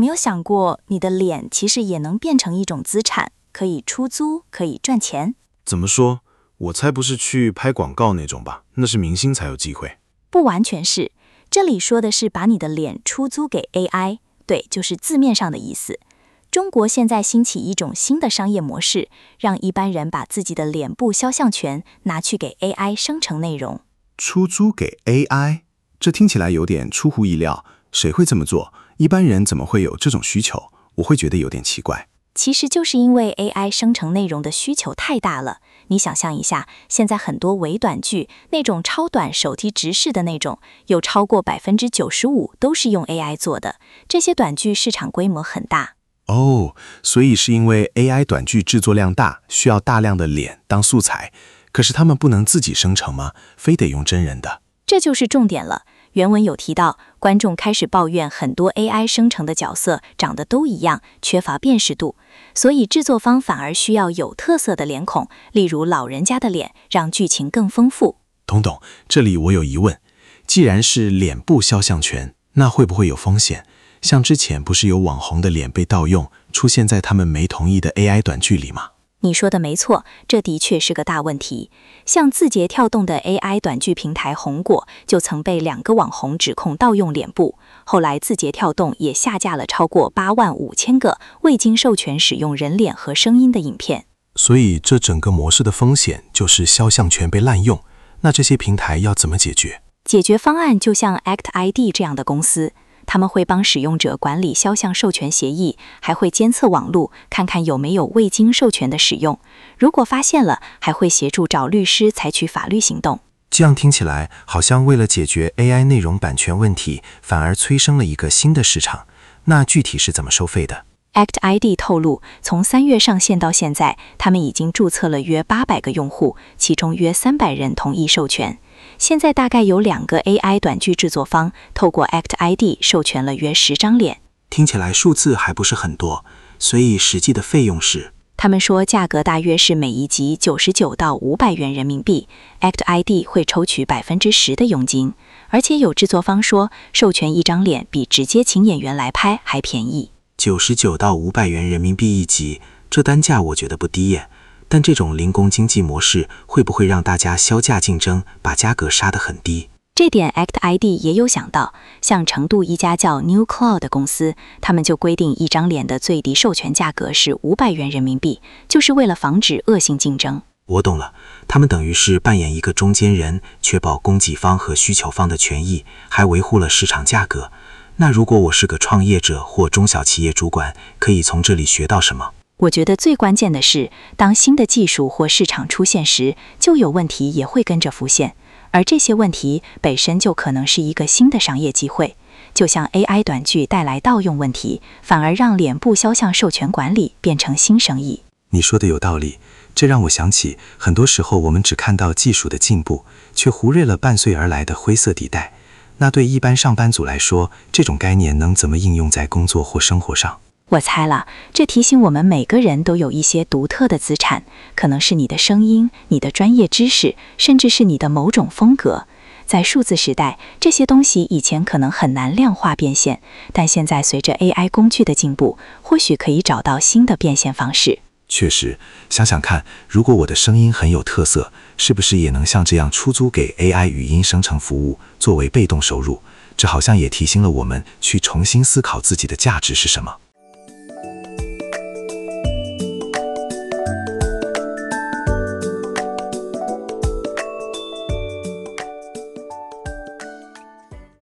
没有想过，你的脸其实也能变成一种资产，可以出租，可以赚钱？ 怎么说？我才不是去拍广告那种吧，那是明星才有机会。 不完全是，这里说的是把你的脸出租给 AI， 对，就是字面上的意思。中国现在兴起一种新的商业模式，让一般人把自己的脸部肖像权拿去给 AI 生成内容。 出租给 AI， 这听起来有点出乎意料，谁会这么做？一般人怎么会有这种需求？我会觉得有点奇怪。 其实就是因为 AI 生成内容的需求太大了。你想象一下，现在很多微短剧，那种超短手机直视的那种，有超过95%都是用 AI 做的。这些短剧市场规模很大。 哦，所以是因为 AI 短剧制作量大，需要大量的脸当素材，可是他们不能自己生成吗？非得用真人的？ 这就是重点了。原文有提到，观众开始抱怨很多 AI 生成的角色长得都一样，缺乏辨识度，所以制作方反而需要有特色的脸孔，例如老人家的脸，让剧情更丰富。 懂，这里我有疑问，既然是脸部肖像权，那会不会有风险？像之前不是有网红的脸被盗用，出现在他们没同意的 AI 短剧里吗？ 你说的没错，这的确是个大问题。像字节跳动的 AI 短剧平台红果，就曾被2个网红指控盗用脸部，后来字节跳动也下架了超过85000个未经授权使用人脸和声音的影片。 所以这整个模式的风险就是肖像权被滥用，那这些平台要怎么解决？ 解决方案就像 ActID 这样的公司，他们会帮使用者管理肖像授权协议，还会监测网路，看看有没有未经授权的使用。如果发现了，还会协助找律师采取法律行动。 这样听起来好像为了解决 AI 内容版权问题，反而催生了一个新的市场。那具体是怎么收费的？ ActID 透露，从3月上线到现在，他们已经注册了约800个用户，其中约300人同意授权。现在大概有2个 AI 短剧制作方透过 ActID 授权了约10张脸。 听起来数字还不是很多，所以实际的费用是？ 他们说价格大约是每一集99到500元人民币 ，ActID 会抽取10%的佣金，而且有制作方说，授权一张脸比直接请演员来拍还便宜。 99到500元人民币一集，这单价我觉得不低耶。但这种零工经济模式会不会让大家削价竞争，把价格杀得很低？ 这点 ActID 也有想到，像成都一家叫 New Cloud 的公司，他们就规定一张脸的最低授权价格是500元人民币，就是为了防止恶性竞争。 我懂了，他们等于是扮演一个中间人，确保供给方和需求方的权益，还维护了市场价格。那如果我是个创业者或中小企业主管，可以从这里学到什么？ 我觉得最关键的是，当新的技术或市场出现时，旧有问题也会跟着浮现，而这些问题本身就可能是一个新的商业机会。就像 AI 短剧带来盗用问题，反而让脸部肖像授权管理变成新生意。 你说的有道理，这让我想起，很多时候我们只看到技术的进步，却忽略了伴随而来的灰色地带。那对一般上班族来说，这种概念能怎么应用在工作或生活上？ 我猜了，这提醒我们每个人都有一些独特的资产，可能是你的声音、你的专业知识，甚至是你的某种风格。在数字时代，这些东西以前可能很难量化变现，但现在随着 AI 工具的进步，或许可以找到新的变现方式。 确实，想想看，如果我的声音很有特色，是不是也能像这样出租给 AI 语音生成服务，作为被动收入？这好像也提醒了我们去重新思考自己的价值是什么。